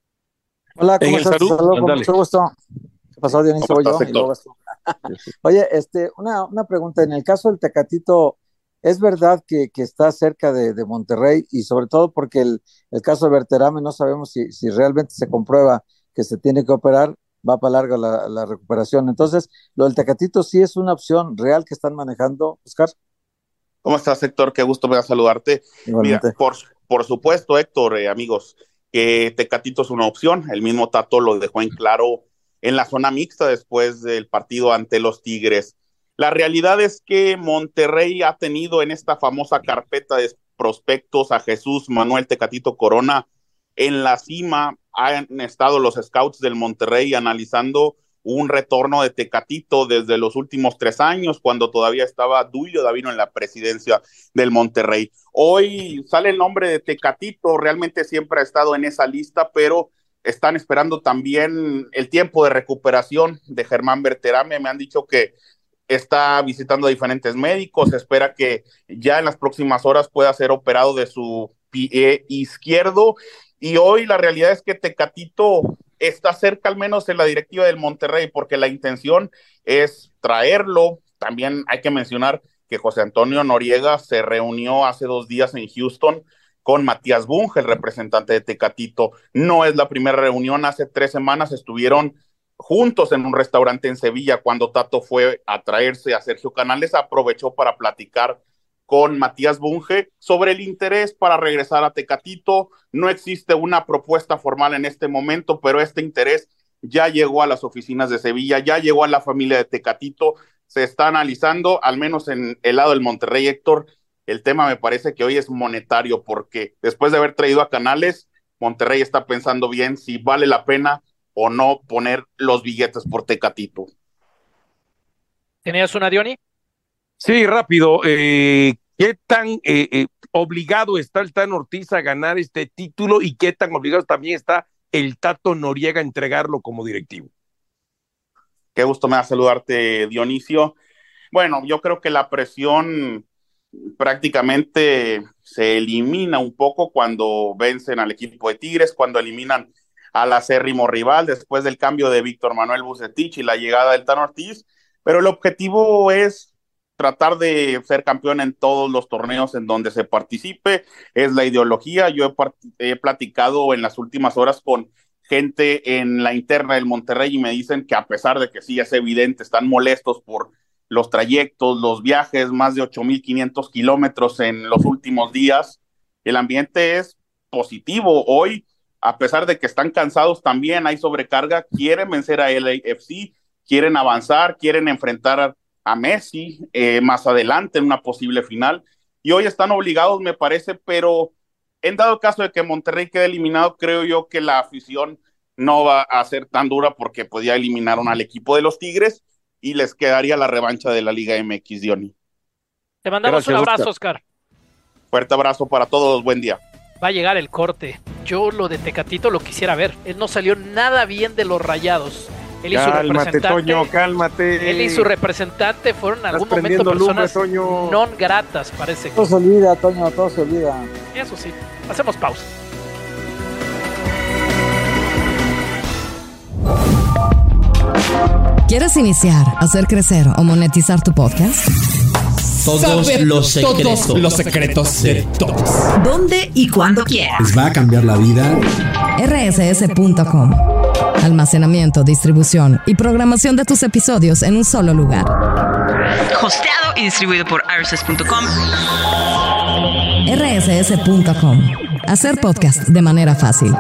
Hola, ¿cómo estás? Salud, Saludos, con mucho gusto. ¿Qué pasó, Dionisio? ¿Cómo Yo, estás, y luego tú. Oye, este, una, una pregunta. En el caso del Tecatito, ¿es verdad que, que está cerca de, de Monterrey? Y sobre todo porque el, el caso de Berterame no sabemos si, si realmente se comprueba que se tiene que operar, va para larga la, la recuperación. Entonces, lo del Tecatito sí es una opción real que están manejando, Oscar. ¿Cómo estás, Héctor? Qué gusto me da saludarte. Igualmente. Mira, por, por supuesto, Héctor, eh, amigos, que Tecatito es una opción. El mismo Tato lo dejó en claro en la zona mixta después del partido ante los Tigres. La realidad es que Monterrey ha tenido en esta famosa carpeta de prospectos a Jesús Manuel Tecatito Corona en la cima. Han estado los scouts del Monterrey analizando un retorno de Tecatito desde los últimos tres años, cuando todavía estaba Duilio Davino en la presidencia del Monterrey. Hoy sale el nombre de Tecatito, realmente siempre ha estado en esa lista, pero están esperando también el tiempo de recuperación de Germán Berterame. Me han dicho que está visitando a diferentes médicos, se espera que ya en las próximas horas pueda ser operado de su pie izquierdo, y hoy la realidad es que Tecatito está cerca al menos en la directiva del Monterrey, porque la intención es traerlo. También hay que mencionar que José Antonio Noriega se reunió hace dos días en Houston con Matías Bunge, el representante de Tecatito. No es la primera reunión, hace tres semanas estuvieron juntos en un restaurante en Sevilla cuando Tato fue a traerse a Sergio Canales. Aprovechó para platicar con Matías Bunge sobre el interés para regresar a Tecatito. No existe una propuesta formal en este momento, pero este interés ya llegó a las oficinas de Sevilla, ya llegó a la familia de Tecatito, se está analizando, al menos en el lado del Monterrey, Héctor. El tema me parece que hoy es monetario, porque después de haber traído a Canales, Monterrey está pensando bien si vale la pena o no poner los billetes por Tecatito. ¿Tenías una, Diony? Sí, rápido. Eh, ¿Qué tan eh, eh, obligado está el Tan Ortiz a ganar este título y qué tan obligado también está el Tato Noriega a entregarlo como directivo? Qué gusto me da saludarte, Dionisio. Bueno, yo creo que la presión prácticamente se elimina un poco cuando vencen al equipo de Tigres, cuando eliminan al acérrimo rival después del cambio de Víctor Manuel Bucetich y la llegada del Tan Ortiz, pero el objetivo es tratar de ser campeón en todos los torneos en donde se participe, es la ideología. Yo he, part- he platicado en las últimas horas con gente en la interna del Monterrey y me dicen que a pesar de que sí es evidente, están molestos por los trayectos, los viajes, más de ocho mil quinientos kilómetros en los últimos días, el ambiente es positivo. Hoy, a pesar de que están cansados, también hay sobrecarga, quieren vencer a L A F C, quieren avanzar, quieren enfrentar a a Messi eh, más adelante en una posible final, y hoy están obligados, me parece, pero en dado caso de que Monterrey quede eliminado, creo yo que la afición no va a ser tan dura, porque pues ya eliminaron al equipo de los Tigres y les quedaría la revancha de la Liga M X, Diony. Te mandamos Gracias, un abrazo, Oscar. Oscar. Fuerte abrazo para todos, buen día. Va a llegar el corte. Yo lo de Tecatito lo quisiera ver. Él no salió nada bien de los Rayados. Él y su Cálmate, representante, Toño, cálmate. Él y su representante fueron en algún Estás momento prendiendo personas lumbre, Toño. non gratas, parece que. Todo se olvida, Toño, todo se olvida. Eso sí. Hacemos pausa. ¿Quieres iniciar, hacer crecer o monetizar tu podcast? Todos Saber los secretos. todos los secretos de todos. ¿Dónde y cuándo quieras? Les va a cambiar la vida. R S S punto com. Almacenamiento, distribución y programación de tus episodios en un solo lugar. Hosteado y distribuido por R S S punto com. R S S punto com. Hacer podcast de manera fácil.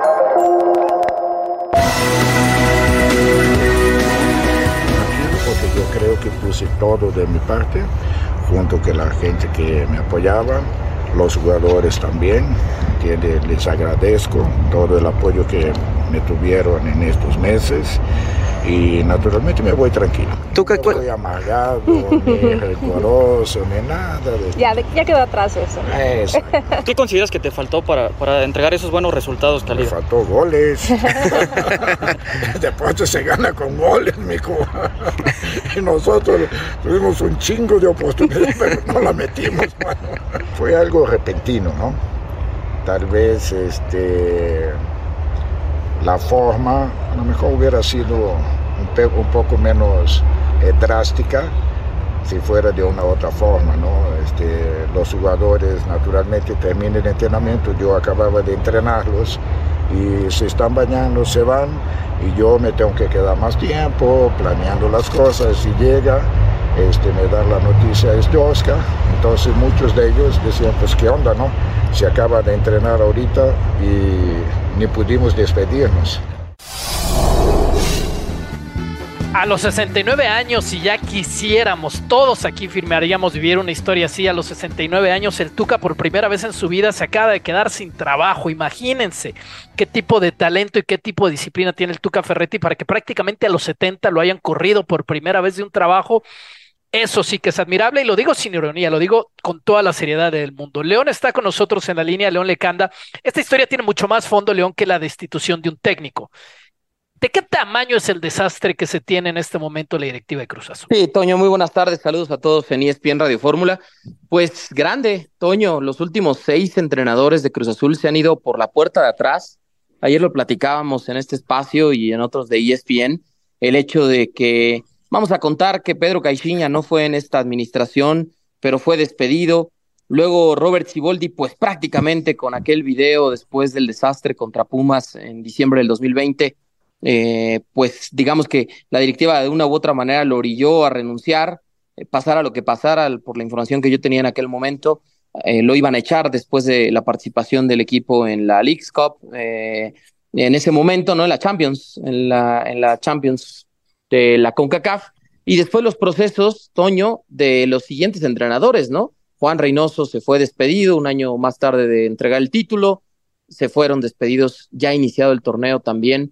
Porque yo creo que puse todo de mi parte, junto con la gente que me apoyaba, los jugadores también, que les agradezco todo el apoyo que me tuvieron en estos meses. Y naturalmente me voy tranquilo. ¿Tú qué no estoy amargado, ni rencoroso, ni nada. De... Ya, ya quedó atrás eso. Eso. ¿Qué consideras que te faltó para, para entregar esos buenos resultados, Cali? Me faltó goles. Después se gana con goles, mijo. Y nosotros tuvimos un chingo de oportunidades, pero no la metimos. Bueno, fue algo repentino, ¿no? Tal vez este... la forma a lo mejor hubiera sido un, pe- un poco menos eh, drástica si fuera de una otra forma, ¿no? Este, los jugadores naturalmente terminan el entrenamiento, yo acababa de entrenarlos y se están bañando, se van y yo me tengo que quedar más tiempo planeando las cosas y llega, este, me dan la noticia, es de Oscar, entonces muchos de ellos decían, pues qué onda, ¿no? Se acaba de entrenar ahorita y ni pudimos despedirnos. A los sesenta y nueve años, si ya quisiéramos, todos aquí firmaríamos vivir una historia así. A los sesenta y nueve años, el Tuca por primera vez en su vida se acaba de quedar sin trabajo. Imagínense qué tipo de talento y qué tipo de disciplina tiene el Tuca Ferretti para que prácticamente a los setenta lo hayan corrido por primera vez de un trabajo. Eso sí que es admirable y lo digo sin ironía, lo digo con toda la seriedad del mundo. León está con nosotros en la línea, León Lecanda. Esta historia tiene mucho más fondo, León, que la destitución de un técnico. ¿De qué tamaño es el desastre que se tiene en este momento la directiva de Cruz Azul? Sí, Toño, muy buenas tardes, saludos a todos en E S P N Radio Fórmula. Pues grande, Toño, los últimos seis entrenadores de Cruz Azul se han ido por la puerta de atrás. Ayer lo platicábamos en este espacio y en otros de E S P N, el hecho de que, vamos a contar que Pedro Caixinha no fue en esta administración, pero fue despedido. Luego Robert Siboldi, pues prácticamente con aquel video después del desastre contra Pumas en diciembre del dos mil veinte, Eh, pues digamos que la directiva de una u otra manera lo orilló a renunciar, eh, pasara lo que pasara, por la información que yo tenía en aquel momento, eh, lo iban a echar después de la participación del equipo en la Leagues Cup, eh, en ese momento, ¿no? En la Champions, en la, en la Champions de la CONCACAF, y después los procesos, Toño, de los siguientes entrenadores, ¿no? Juan Reynoso se fue despedido un año más tarde de entregar el título, se fueron despedidos ya iniciado el torneo también,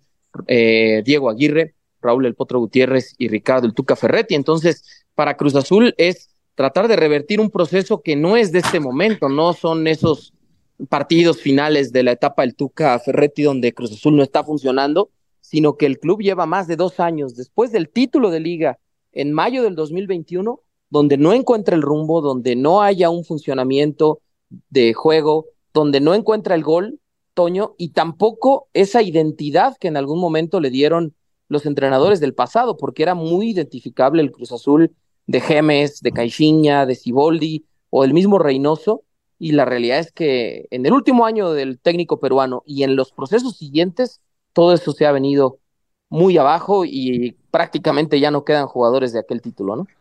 Eh, Diego Aguirre, Raúl El Potro Gutiérrez y Ricardo El Tuca Ferretti. Entonces, para Cruz Azul es tratar de revertir un proceso que no es de este momento, no son esos partidos finales de la etapa del Tuca Ferretti donde Cruz Azul no está funcionando, sino que el club lleva más de dos años después del título de liga en mayo del dos mil veintiuno, donde no encuentra el rumbo, donde no haya un funcionamiento de juego, donde no encuentra el gol, Toño, y tampoco esa identidad que en algún momento le dieron los entrenadores del pasado, porque era muy identificable el Cruz Azul de Gemes, de Caixinha, de Siboldi o el mismo Reynoso, y la realidad es que en el último año del técnico peruano y en los procesos siguientes, todo eso se ha venido muy abajo y prácticamente ya no quedan jugadores de aquel título, ¿no?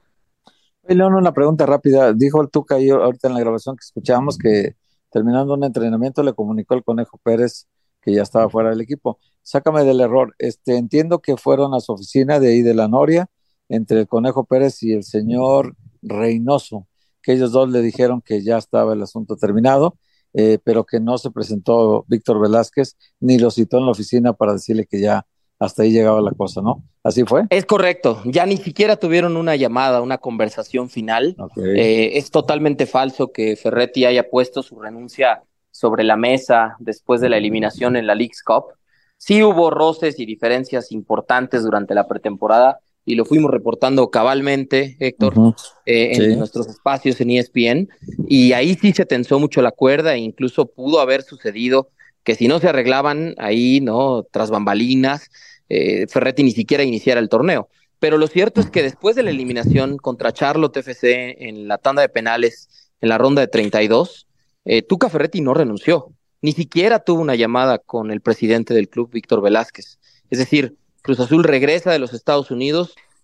León, una pregunta rápida. Dijo el Tuca ahí ahorita en la grabación que escuchábamos que terminando un entrenamiento le comunicó el Conejo Pérez que ya estaba fuera del equipo. Sácame del error. Este, entiendo que fueron a su oficina de ahí de la Noria, entre el Conejo Pérez y el señor Reynoso, que ellos dos le dijeron que ya estaba el asunto terminado, eh, pero que no se presentó Víctor Velázquez, ni lo citó en la oficina para decirle que ya hasta ahí llegaba la cosa, ¿no? ¿Así fue? Es correcto, ya ni siquiera tuvieron una llamada, una conversación final. Okay. Eh, es totalmente falso que Ferretti haya puesto su renuncia sobre la mesa después de la eliminación en la Leagues Cup. Sí hubo roces y diferencias importantes durante la pretemporada y lo fuimos reportando cabalmente, Héctor, uh-huh. eh, en sí. nuestros espacios en E S P N, y ahí sí se tensó mucho la cuerda e incluso pudo haber sucedido que si no se arreglaban ahí, ¿no? Tras bambalinas, Eh, Ferretti ni siquiera iniciara el torneo. Pero lo cierto es que después de la eliminación contra Charlotte F C en la tanda de penales, en la ronda de treinta y dos, eh, Tuca Ferretti no renunció, ni siquiera tuvo una llamada con el presidente del club, Víctor Velázquez. Es decir, Cruz Azul regresa de los Estados Unidos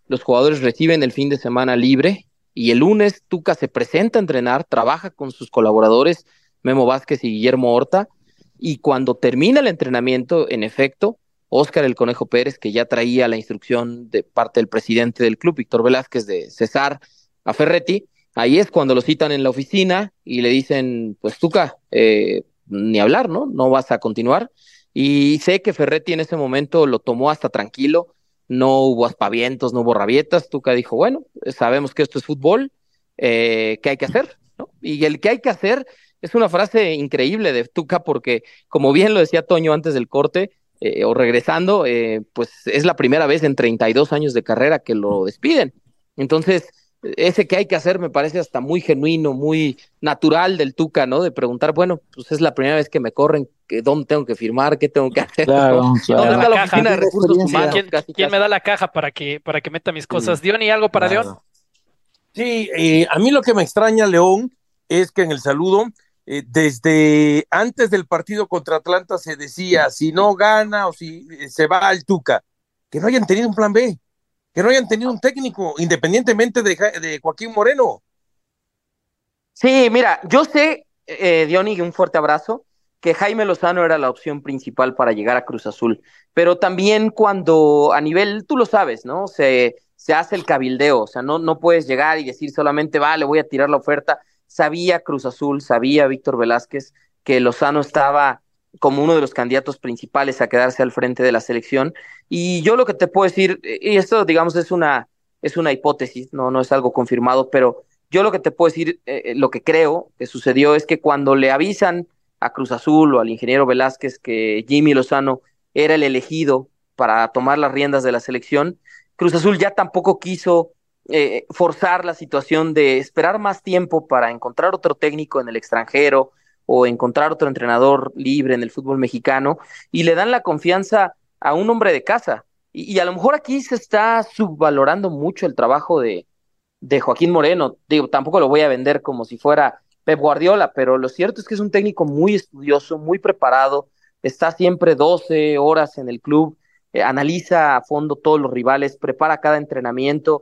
los jugadores reciben el fin de semana libre y el lunes Tuca se presenta a entrenar, trabaja con sus colaboradores Memo Vázquez y Guillermo Horta, y cuando termina el entrenamiento, en efecto, Óscar el Conejo Pérez, que ya traía la instrucción de parte del presidente del club, Víctor Velázquez, de cesar a Ferretti, ahí es cuando lo citan en la oficina y le dicen, pues Tuca, eh, ni hablar, ¿no? No vas a continuar. Y sé que Ferretti en ese momento lo tomó hasta tranquilo, no hubo aspavientos, no hubo rabietas. Tuca dijo, bueno, sabemos que esto es fútbol, eh, ¿qué hay que hacer? ¿No? Y el que hay que hacer es una frase increíble de Tuca porque, como bien lo decía Toño antes del corte, eh, o regresando, eh, pues es la primera vez en treinta y dos años de carrera que lo despiden. Entonces, ese que hay que hacer me parece hasta muy genuino, muy natural del Tuca, ¿no? De preguntar, bueno, pues es la primera vez que me corren, ¿dónde tengo que firmar? ¿Qué tengo que hacer? Claro, ¿no? claro. ¿Dónde está la caja? oficina de recursos humanos? ¿Quién, Casi, quién casi. me da la caja para que, para que meta mis cosas? Sí. Diony, ¿algo para Claro. León? Sí, eh, a mí lo que me extraña, León, es que en el saludo, eh, desde antes del partido contra Atlanta se decía, si no gana o si eh, se va al Tuca, que no hayan tenido un plan B, que no hayan tenido un técnico, independientemente de, de Joaquín Moreno. Sí, mira, yo sé, eh, Diony, un fuerte abrazo, que Jaime Lozano era la opción principal para llegar a Cruz Azul, pero también cuando a nivel, tú lo sabes, ¿no? Se, se hace el cabildeo, o sea, no, no puedes llegar y decir solamente, vale, voy a tirar la oferta. Sabía Cruz Azul, sabía Víctor Velázquez que Lozano estaba como uno de los candidatos principales a quedarse al frente de la selección, y yo lo que te puedo decir, y esto digamos es una, es una hipótesis, no, no es algo confirmado, pero yo lo que te puedo decir, eh, lo que creo que sucedió es que cuando le avisan a Cruz Azul o al ingeniero Velázquez que Jimmy Lozano era el elegido para tomar las riendas de la selección, Cruz Azul ya tampoco quiso eh, forzar la situación de esperar más tiempo para encontrar otro técnico en el extranjero o encontrar otro entrenador libre en el fútbol mexicano, y le dan la confianza a un hombre de casa. Y, y a lo mejor aquí se está subvalorando mucho el trabajo de, de Joaquín Moreno. Digo, tampoco lo voy a vender como si fuera Pep Guardiola, pero lo cierto es que es un técnico muy estudioso, muy preparado, está siempre doce horas en el club, eh, analiza a fondo todos los rivales, prepara cada entrenamiento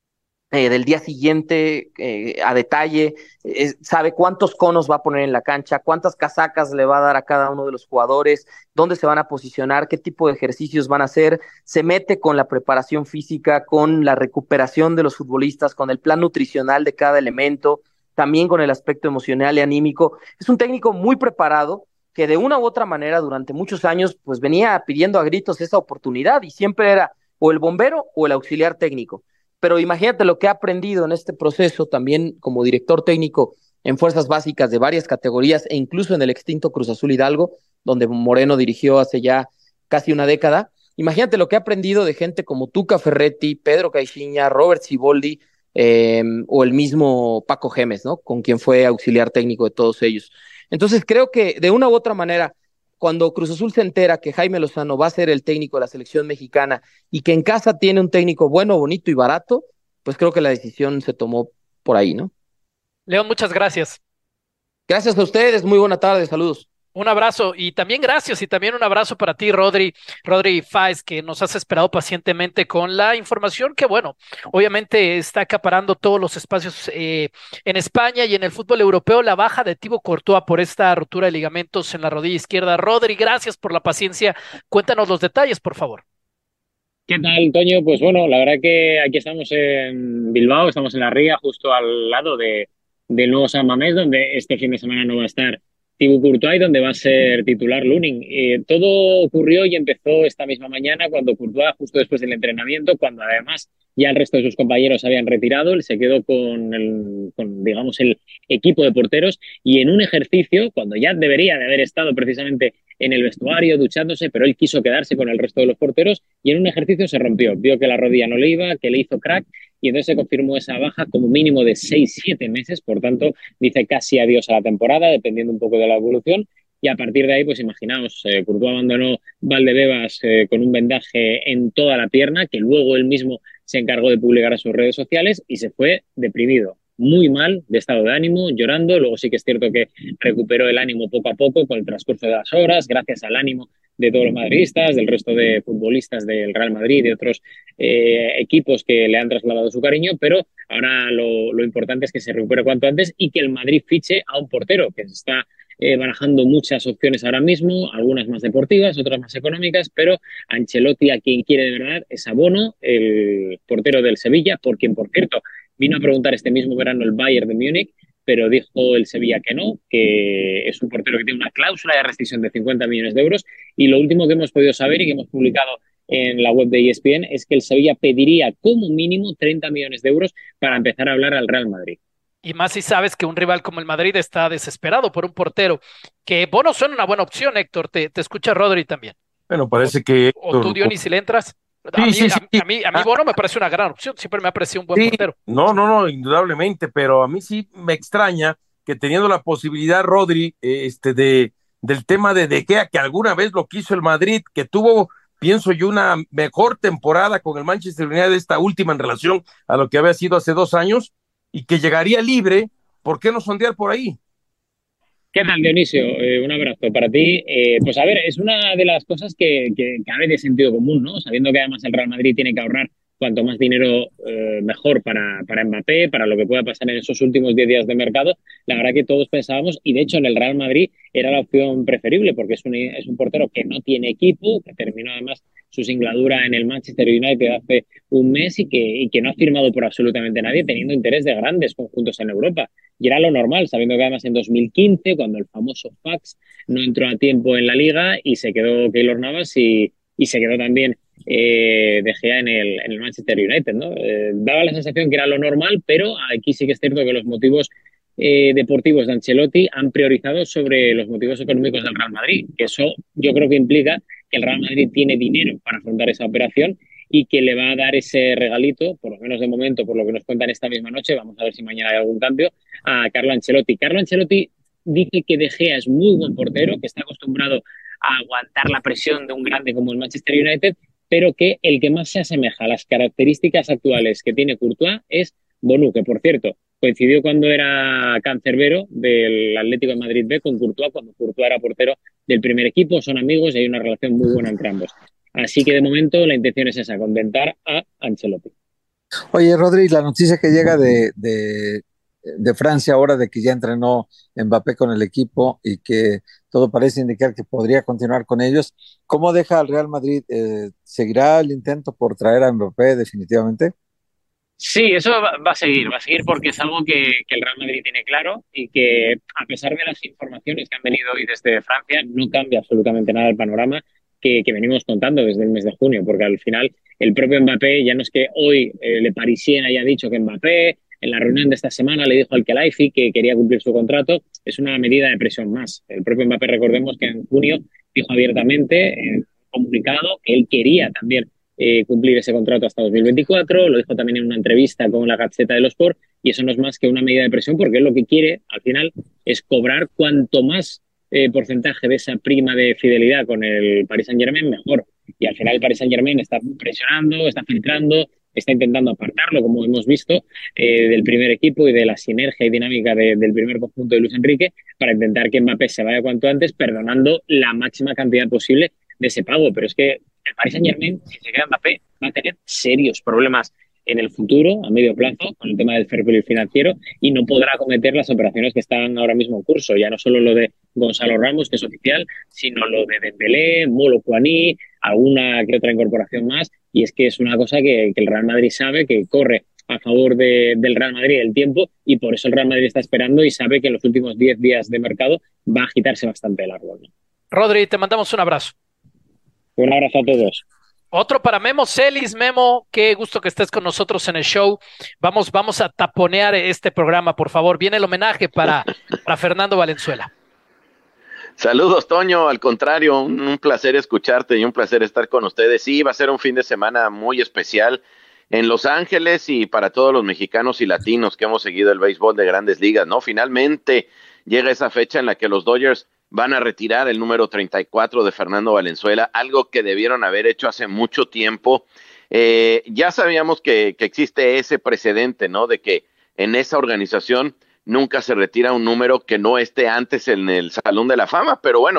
eh, del día siguiente eh, a detalle, eh, sabe cuántos conos va a poner en la cancha, cuántas casacas le va a dar a cada uno de los jugadores, dónde se van a posicionar, qué tipo de ejercicios van a hacer, se mete con la preparación física, con la recuperación de los futbolistas, con el plan nutricional de cada elemento, también con el aspecto emocional y anímico. Es un técnico muy preparado que de una u otra manera durante muchos años pues venía pidiendo a gritos esa oportunidad y siempre era o el bombero o el auxiliar técnico. Pero imagínate lo que ha aprendido en este proceso también como director técnico en fuerzas básicas de varias categorías e incluso en el extinto Cruz Azul Hidalgo, donde Moreno dirigió hace ya casi una década. Imagínate lo que ha aprendido de gente como Tuca Ferretti, Pedro Caixinha, Robert Siboldi, eh, o el mismo Paco Gémez, ¿no? Con quien fue auxiliar técnico de todos ellos. Entonces creo que de una u otra manera, cuando Cruz Azul se entera que Jaime Lozano va a ser el técnico de la selección mexicana y que en casa tiene un técnico bueno, bonito y barato, pues creo que la decisión se tomó por ahí, ¿no? León, muchas gracias. Gracias a ustedes, muy buena tarde, saludos. Un abrazo y también gracias y también un abrazo para ti, Rodri, Rodri Fáez, que nos has esperado pacientemente con la información que, bueno, obviamente está acaparando todos los espacios eh, en España y en el fútbol europeo, la baja de Thibaut Courtois por esta rotura de ligamentos en la rodilla izquierda. Rodri, gracias por la paciencia. Cuéntanos los detalles, por favor. ¿Qué tal, Toño? Pues bueno, la verdad que aquí estamos en Bilbao, estamos en La Ría, justo al lado de, del nuevo San Mamés, donde este fin de semana no va a estar Thibaut Courtois, donde va a ser titular Lunin. Eh, todo ocurrió y empezó esta misma mañana cuando Courtois, justo después del entrenamiento, cuando además ya el resto de sus compañeros habían retirado, él se quedó con, el, con digamos, el equipo de porteros y en un ejercicio, cuando ya debería de haber estado precisamente en el vestuario, duchándose, pero él quiso quedarse con el resto de los porteros y en un ejercicio se rompió. Vio que la rodilla no le iba, que le hizo crack y entonces se confirmó esa baja como mínimo de seis siete meses. Por tanto, dice casi adiós a la temporada, dependiendo un poco de la evolución. Y a partir de ahí, pues imaginaos, eh, Courtois abandonó Valdebebas eh, con un vendaje en toda la pierna, que luego él mismo se encargó de publicar a sus redes sociales y se fue deprimido. Muy mal, de estado de ánimo, llorando. Luego sí que es cierto que recuperó el ánimo poco a poco con el transcurso de las horas, gracias al ánimo de todos los madridistas, del resto de futbolistas del Real Madrid, de otros eh, equipos que le han trasladado su cariño, pero ahora lo, lo importante es que se recupere cuanto antes y que el Madrid fiche a un portero, que se está eh, barajando muchas opciones ahora mismo, algunas más deportivas, otras más económicas, pero Ancelotti, a quien quiere de verdad, es a Bono, el portero del Sevilla, por quien, por cierto, vino a preguntar este mismo verano el Bayern de Múnich, pero dijo el Sevilla que no, que es un portero que tiene una cláusula de rescisión de cincuenta millones de euros, y lo último que hemos podido saber y que hemos publicado en la web de E S P N es que el Sevilla pediría como mínimo treinta millones de euros para empezar a hablar al Real Madrid. Y más si sabes que un rival como el Madrid está desesperado por un portero, que Bono suena una buena opción, Héctor, te, te escucha Rodri también. Bueno, parece que... O tú, Diony, si le entras... A, Sí, mí, sí, sí. a, a mí, a mí Bono me parece una gran opción, siempre me ha parecido un buen Sí, portero. no, no, no, indudablemente, pero a mí sí me extraña que teniendo la posibilidad, Rodri, eh, este, de, del tema de De Gea, que alguna vez lo quiso el Madrid, que tuvo, pienso yo, una mejor temporada con el Manchester United, esta última en relación a lo que había sido hace dos años, y que llegaría libre, ¿por qué no sondear por ahí? ¿Qué tal, Dionisio? Eh, un abrazo para ti. Eh, pues a ver, es una de las cosas que, que cabe de sentido común, ¿no? Sabiendo que además el Real Madrid tiene que ahorrar cuanto más dinero eh, mejor para, para Mbappé, para lo que pueda pasar en esos últimos diez días de mercado. La verdad que todos pensábamos, y de hecho en el Real Madrid era la opción preferible, porque es un, es un portero que no tiene equipo, que terminó además su singladura en el Manchester United hace un mes y que, y que no ha firmado por absolutamente nadie, teniendo interés de grandes conjuntos en Europa. Y era lo normal, sabiendo que además en dos mil quince, cuando el famoso fax no entró a tiempo en la Liga y se quedó Keylor Navas y, y se quedó también eh, De Gea en el, en el Manchester United, ¿no? Eh, daba la sensación que era lo normal, pero aquí sí que es cierto que los motivos eh, deportivos de Ancelotti han priorizado sobre los motivos económicos del Real Madrid, que eso yo creo que implica que el Real Madrid tiene dinero para afrontar esa operación y que le va a dar ese regalito, por lo menos de momento, por lo que nos cuentan esta misma noche, vamos a ver si mañana hay algún cambio, a Carlo Ancelotti. Carlo Ancelotti dice que De Gea es muy buen portero, que está acostumbrado a aguantar la presión de un grande como el Manchester United, pero que el que más se asemeja a las características actuales que tiene Courtois es Bonu, que por cierto coincidió cuando era cancerbero del Atlético de Madrid B con Courtois, cuando Courtois era portero del primer equipo, son amigos y hay una relación muy buena entre ambos. Así que de momento la intención es esa, contentar a Ancelotti. Oye, Rodri, la noticia que llega de, de, de Francia ahora de que ya entrenó Mbappé con el equipo y que todo parece indicar que podría continuar con ellos, ¿cómo deja al Real Madrid? Eh, ¿Seguirá el intento por traer a Mbappé definitivamente? Sí, eso va, va a seguir, va a seguir porque es algo que, que el Real Madrid tiene claro y que a pesar de las informaciones que han venido hoy desde Francia, no cambia absolutamente nada el panorama que, que venimos contando desde el mes de junio, porque al final el propio Mbappé, ya no es que hoy eh, Le Parisien haya dicho que Mbappé en la reunión de esta semana le dijo al Khelaifi que quería cumplir su contrato, es una medida de presión más. El propio Mbappé, recordemos que en junio dijo abiertamente en un comunicado que él quería también eh, cumplir ese contrato hasta dos mil veinticuatro, lo dijo también en una entrevista con la Gazzetta dello Sport, y eso no es más que una medida de presión porque él lo que quiere al final es cobrar cuanto más Eh, porcentaje de esa prima de fidelidad con el Paris Saint-Germain, mejor. Y al final el Paris Saint-Germain está presionando, está filtrando, está intentando apartarlo, como hemos visto, eh, del primer equipo y de la sinergia y dinámica de, del primer conjunto de Luis Enrique para intentar que Mbappé se vaya cuanto antes, perdonando la máxima cantidad posible de ese pago. Pero es que el Paris Saint-Germain, si se queda Mbappé, va a tener serios problemas en el futuro, a medio plazo, con el tema del fair play financiero, y no podrá acometer las operaciones que están ahora mismo en curso. Ya no solo lo de Gonzalo Ramos, que es oficial, sino lo de Dembélé, Molo Kouani, alguna que otra incorporación más, y es que es una cosa que, que el Real Madrid sabe, que corre a favor de, del Real Madrid el tiempo, y por eso el Real Madrid está esperando y sabe que en los últimos diez días de mercado va a agitarse bastante el árbol, ¿no? Rodri, te mandamos un abrazo. Un abrazo a todos. Otro para Memo Celis. Memo, qué gusto que estés con nosotros en el show. Vamos, vamos a taponear este programa, por favor. Viene el homenaje para, para Fernando Valenzuela. Saludos, Toño. Al contrario, un, un placer escucharte y un placer estar con ustedes. Sí, va a ser un fin de semana muy especial en Los Ángeles y para todos los mexicanos y latinos que hemos seguido el béisbol de Grandes Ligas, ¿no? Finalmente llega esa fecha en la que los Dodgers van a retirar el número treinta y cuatro de Fernando Valenzuela, algo que debieron haber hecho hace mucho tiempo. Eh, ya sabíamos que, que existe ese precedente, ¿no? De que en esa organización nunca se retira un número que no esté antes en el Salón de la Fama, pero bueno,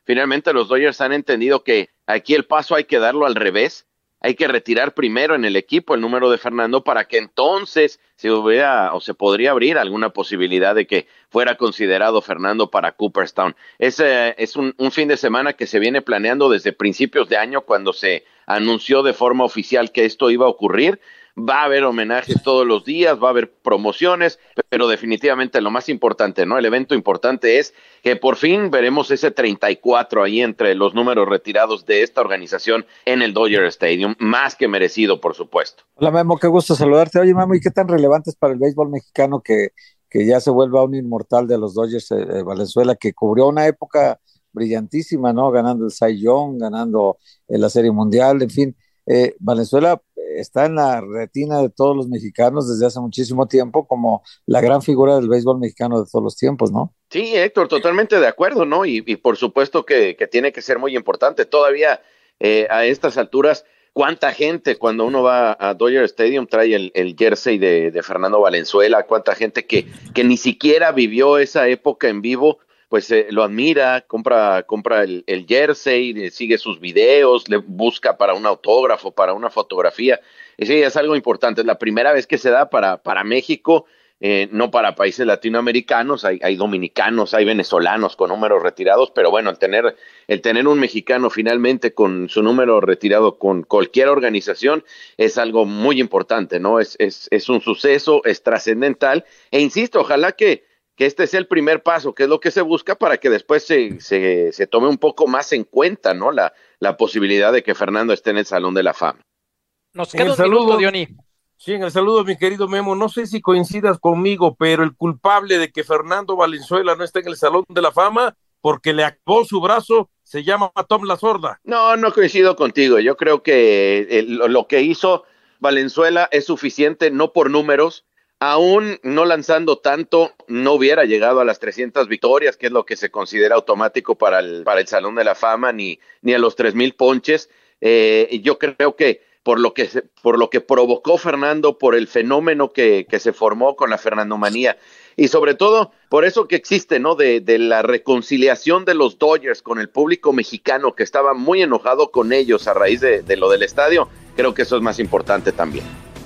finalmente los Dodgers han entendido que aquí el paso hay que darlo al revés. Hay que retirar primero en el equipo el número de Fernando para que entonces se hubiera o se podría abrir alguna posibilidad de que fuera considerado Fernando para Cooperstown. Es, eh, es un, un fin de semana que se viene planeando desde principios de año cuando se anunció de forma oficial que esto iba a ocurrir. Va a haber homenajes todos los días, va a haber promociones, pero definitivamente lo más importante, ¿no? El evento importante es que por fin veremos ese treinta y cuatro ahí entre los números retirados de esta organización en el Dodger Stadium, más que merecido, por supuesto. Hola Memo, qué gusto saludarte. Oye Memo, ¿y qué tan relevante es para el béisbol mexicano que, que ya se vuelva un inmortal de los Dodgers eh, Valenzuela, que cubrió una época brillantísima, ¿no? Ganando el Cy Young, ganando eh, la Serie Mundial, en fin. Eh, Valenzuela está en la retina de todos los mexicanos desde hace muchísimo tiempo como la gran figura del béisbol mexicano de todos los tiempos, ¿no? Sí, Héctor, totalmente de acuerdo, ¿no? Y, y por supuesto que, que tiene que ser muy importante. Todavía eh, a estas alturas, ¿cuánta gente cuando uno va a Dodger Stadium trae el, el jersey de, de Fernando Valenzuela? ¿Cuánta gente que, que ni siquiera vivió esa época en vivo? Pues eh, lo admira, compra, compra el, el jersey, sigue sus videos, le busca para un autógrafo, para una fotografía. Y sí, es algo importante. Es la primera vez que se da para, para México, eh, no para países latinoamericanos. Hay, hay dominicanos, hay venezolanos con números retirados, pero bueno, el tener, el tener un mexicano finalmente con su número retirado con cualquier organización es algo muy importante, ¿no? Es, es, es un suceso, es trascendental. E insisto, ojalá que que este sea el primer paso, que es lo que se busca para que después se, se, se tome un poco más en cuenta, ¿no? La, la posibilidad de que Fernando esté en el Salón de la Fama. Nos queda un minuto, Diony. Sí, en el saludo, mi querido Memo, no sé si coincidas conmigo, pero el culpable de que Fernando Valenzuela no esté en el Salón de la Fama, porque le acabó su brazo, se llama Tom La Sorda. No, no coincido contigo. Yo creo que el, lo que hizo Valenzuela es suficiente, no por números. Aún no lanzando tanto, no hubiera llegado a las trescientas victorias, que es lo que se considera automático para el, para el Salón de la Fama, ni, ni a los tres mil ponches. Eh, yo creo que por lo que, se, por lo que provocó Fernando, por el fenómeno que, que se formó con la Fernandomanía, y sobre todo por eso que existe, ¿no? De, de la reconciliación de los Dodgers con el público mexicano, que estaba muy enojado con ellos a raíz de, de lo del estadio. Creo que eso es más importante también.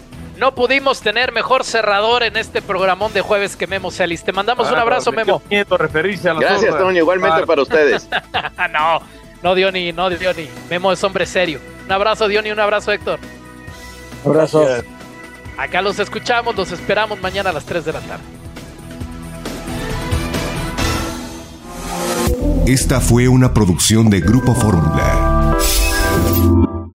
No pudimos tener mejor cerrador en este programón de jueves que Memo Celis. Te mandamos ah, un abrazo, Memo. Miedo referirse a la Gracias, Toño, igualmente claro. Para ustedes. no, no, Diony, no, Diony. Memo es hombre serio. Un abrazo, Diony, un abrazo, Héctor. Un abrazo. Acá los escuchamos, los esperamos mañana a las tres de la tarde. Esta fue una producción de Grupo Fórmula.